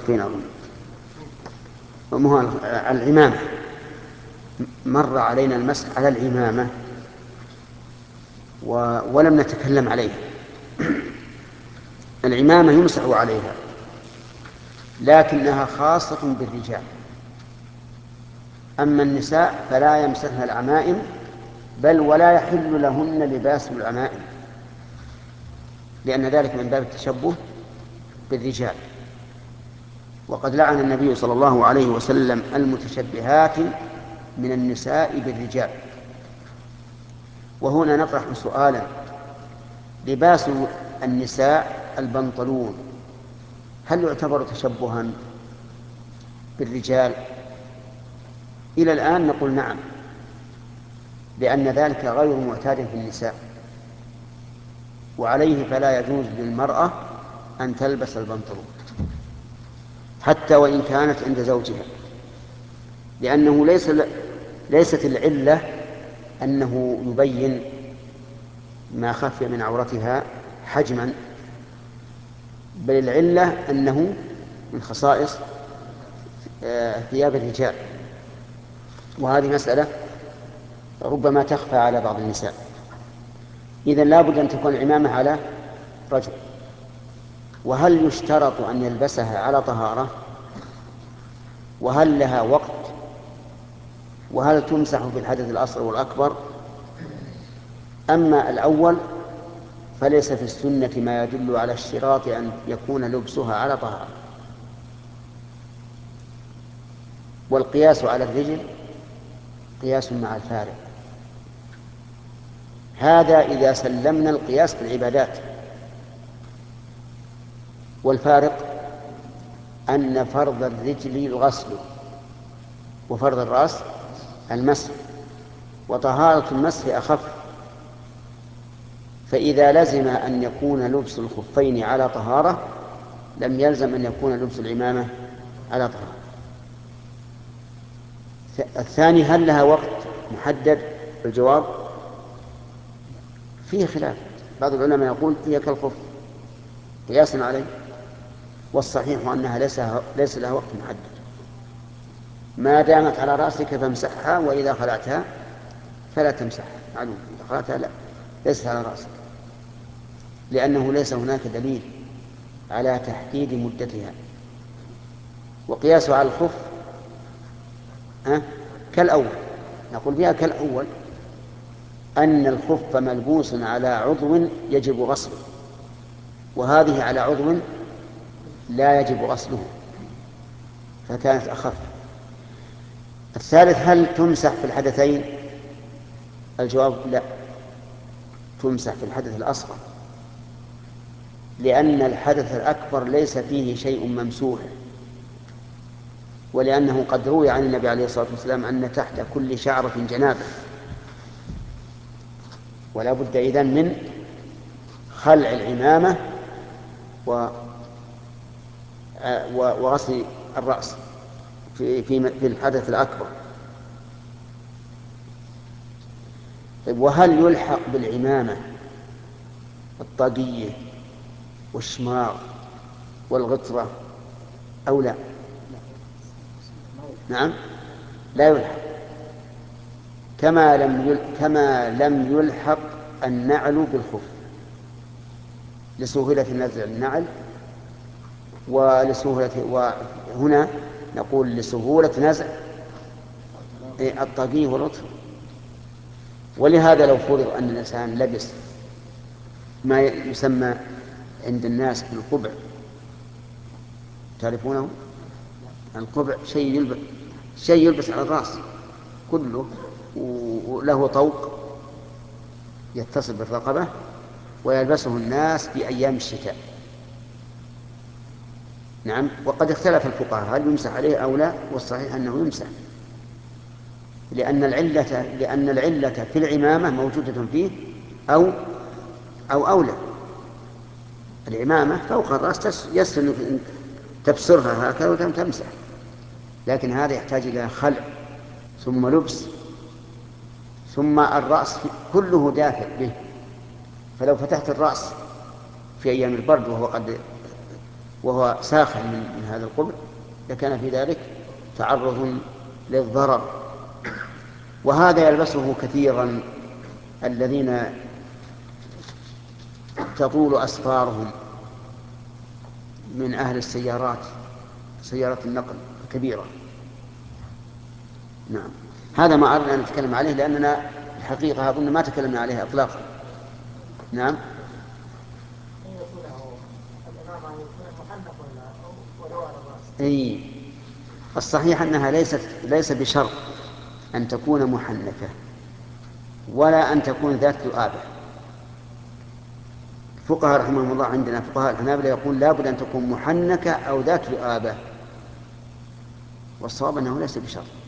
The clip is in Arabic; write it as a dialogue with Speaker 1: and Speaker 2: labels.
Speaker 1: الخفين أظن. العمامة مر علينا المسح على العمامة ولم نتكلم عليها. العمامة يمسح عليها لكنها خاصة بالرجال، أما النساء فلا يمسحن العمائم، بل ولا يحل لهن لباس العمائم، لأن ذلك من باب التشبه بالرجال. وقد لعن النبي صلى الله عليه وسلم المتشبهات من النساء بالرجال. وهنا نطرح سؤالا: لباس النساء البنطلون هل يعتبر تشبها بالرجال؟ إلى الآن نقول نعم، لأن ذلك غير معتاد في النساء، وعليه فلا يجوز للمرأة أن تلبس البنطلون حتى وإن كانت عند زوجها، لأنه ليست العلة أنه يبين ما خفي من عورتها حجما، بل العلة أنه من خصائص ثياب الرجال، وهذه مسألة ربما تخفى على بعض النساء. إذن لا بد أن تكون العمامة على رجل. وهل يشترط أن يلبسها على طهارة؟ وهل لها وقت؟ وهل تمسح في الحدث الأصغر والأكبر؟ أما الأول فليس في السنة ما يدل على اشتراط أن يكون لبسها على طهارة. والقياس على الرجل قياس مع الفارق، هذا إذا سلمنا القياس في العبادات. والفارق أن فرض الرجل الغسل وفرض الرأس المسح، وطهارة المسح أخف. فإذا لزم أن يكون لبس الخفين على طهارة لم يلزم أن يكون لبس العمامة على طهارة. الثاني: هل لها وقت محدد؟ الجواب فيه خلاف. بعض العلماء يقول هي كالخف قياسا عليه، والصحيح أنها ليس لها وقت محدد، ما دامت على رأسك فامسحها، وإذا خلعتها فلا تمسحها. معلوم إذا خلعتها لا، ليست على رأسك، لأنه ليس هناك دليل على تحديد مدتها. وقياسه على الخف كالأول، نقول بها كالأول، أن الخف ملبوس على عضو يجب غسله، وهذه على عضو لا يجب غسله، فكانت أخف. الثالث: هل تمسح في الحدثين؟ الجواب لا، تمسح في الحدث الأصغر، لأن الحدث الأكبر ليس فيه شيء ممسوح، ولأنه قد روي عن النبي عليه الصلاة والسلام أن تحت كل شعرة جنابة، ولا بد إذن من خلع العمامة وغسل الرأس في الحدث الأكبر. طيب، وهل يلحق بالعمامة الطاقية والشماغ والغطرة أو لا؟ نعم، لا يلحق، كما لم يلحق النعل بالخف لسهولة نزع النعل وهنا نقول لسهولة نزع الطاقية والغطرة. ولهذا لو فرض أن الإنسان لبس ما يسمى عند الناس بالقبع، تعرفونه؟ القبع شيء يلبس على الرأس كله، وله طوق يتصل بالرقبة، ويلبسه الناس في أيام الشتاء. نعم، وقد اختلف الفقهاء هل يمسح عليه أو لا، والصحيح أنه يمسح، لأن العلة في العمامة موجودة فيه أو أولى. العمامة فوق الرأس يسهل أن تبصرها هكذا وتمسح، لكن هذا يحتاج إلى خلع ثم لبس، ثم الرأس كله دافئ به، فلو فتحت الرأس في أيام البرد وهو قد وهو ساخن من هذا القبر لكان في ذلك تعرض للضرر. وهذا يلبسه كثيرا الذين تطول أسفارهم من أهل السيارات، سيارة النقل الكبيرة. نعم، هذا ما أردنا أن نتكلم عليه لأننا الحقيقة أظن ما تكلمنا عليه إطلاقا. نعم. أي الصحيح أنها ليس بشرط أن تكون محنكة ولا أن تكون ذات ذؤابة. الفقهاء رحمهم الله عندنا فقهاء الحنابلة يقول لا بد أن تكون محنكة أو ذات ذؤابة، والصواب أنه ليس بشرط.